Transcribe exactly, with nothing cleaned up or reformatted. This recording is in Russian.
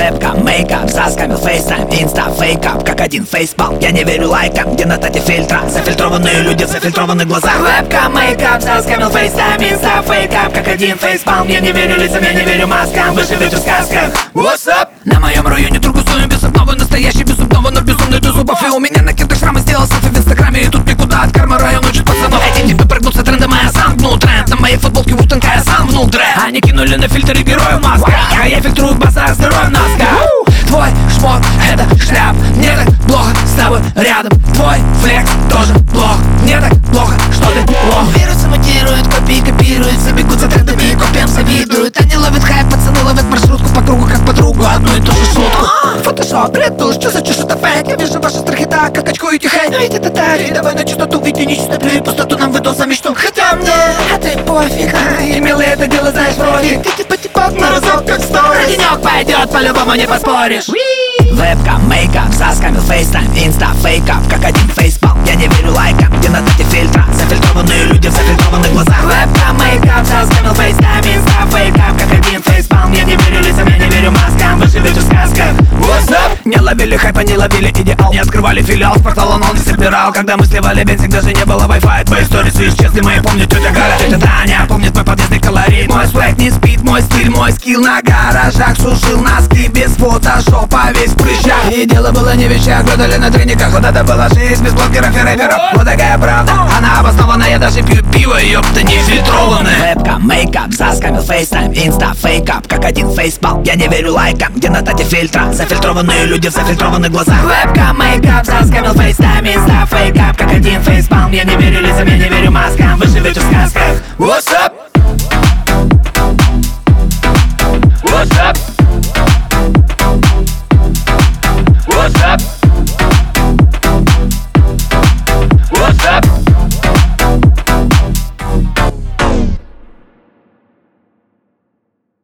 Вебкам, мейкап, заскамил фейстайм, инста, фейкап, как один фейспал. Я не верю лайкам, где на тате фильтра. Зафильтрованные люди в зафильтрованных глазах. Вебкам, мейкап, заскамил фейстайм, инста, фейкап, как один фейспал. Я не верю лицам, я не верю маскам. Вы живете в сказках. What's up? На моем районе другусую без обновы. Настоящий без зубного, но безумный до зубов. И у меня на кентах шрамы, сделал селфи в инстаграме. И тут никуда от кармы район учит пацанов. Эти типы прыгнутся трендом, а я сам гнул тренд. На моей футболке вутанка, я сам внул дрэд. Они кинули на фильтр и героев в масках, а я фильтрую в базар, здоровье в носках. Твой шмот — это шляп. Мне так плохо с тобой рядом. Твой флекс тоже плох. Мне так плохо, что ты плох. Вирусы мутируют, копии копируются, бегут за трендами и копиям завидуют. Они ловят хайп, пацаны ловят маршрутку по кругу, как подругу, одну и ту же шутку. Фотошоп, ретушь, что за чушь, это фейк. Я вижу ваши страхи так, как очкуете хейт. Но ведь это так, давай на чистоту, види нечистоту и пустоту нам выдал за мечту. Хотя мне, а ты пофиг. Имел это дело, знаешь, профиг. Ты типа типок на разок, как сторис. Денек пойдет, по-любому не поспоришь. Вебкам, мейкап, заскамил фейстайм, инста, фейкап, как один фейспал. Я не верю лайкам, где на тате фильтра. Зафильтрованные люди в зафильтрованных глазах. Вебкам, мейкап, заскамил фейстайм, инста, фейкап, как один фейспал. Я не верю лицам, я не верю маскам. Вы живете в сказках. What's up? Не ловили хайпа, не ловили идеал. Не открывали филиал, с портала он не собирал. Когда мы сливали бензин, даже не было Wi-Fi. Твои сторисы исчезли, мои помнит тетя Галя. Тетя Таня помнит мой подъездный колорит. Мой свэк не спит, мой стиль, мой скилл на гаражах. Сушил носки без фотошопа, весь в прыщах. И дело было не в вещах, глядали на трениках. Вот это была жизнь без блогеров и рэперов. Вот такая правда, она обоснована. Я даже пью пиво, ёпта, не фильтрованное. Вебкам, мейкап, заскамил фейстайм, инста, фейкап, как один фейспал. Я не верю лайкам, где на тате фильтра. Зафильтрованные люди в зафильтрованных глазах. Вебкам, мейкап, заскамил фейстайм, инста, фейкап, как один фейспал. Я не верю лицам, я не верю маскам. Вы живете в сказках. What's up? What's up? What's up? What's up?